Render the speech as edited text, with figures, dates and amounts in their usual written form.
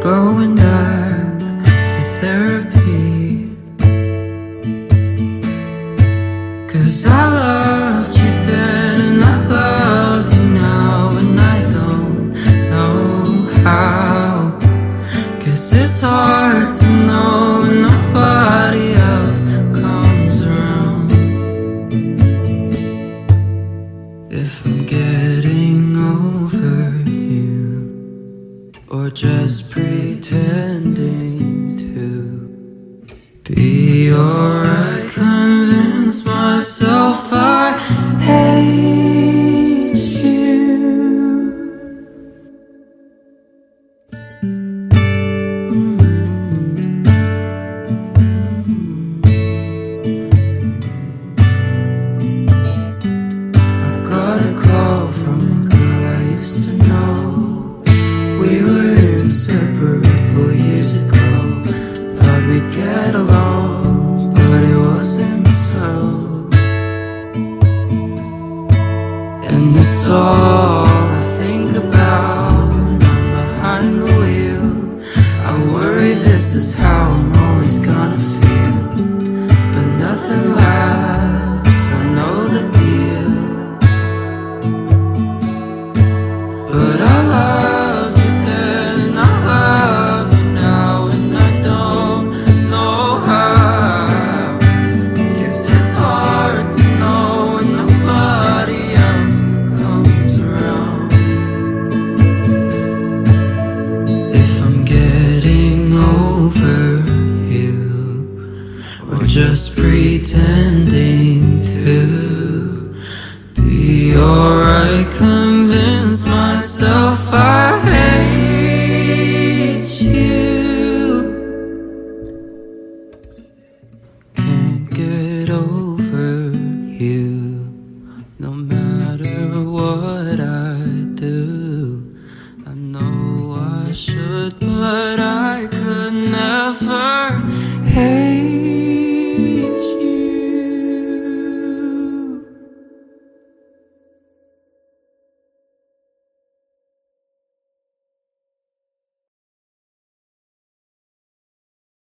going back to therapy, 'cause I loved you then and I love you now, and I don't know how. 'Cause it's hard to know when nobody else comes around. If I'm getting over you, or just pretending to be alright, convince myself I hate you. I got a call from a girl I used to know. We were inseparable years ago. Thought we'd get along, but it wasn't so. And it's all I think about when I'm behind the wheel. I worry this is how I'm always gonna feel, but nothing lasts, I know the deal. But I love you then and I love you now, and I don't know how. 'Cause it's hard to know when nobody else comes around. If I'm getting over you, or just pretending to be alright, convince myself I hate you. Can't get over you, no matter what I do. I know I should, but I could never hate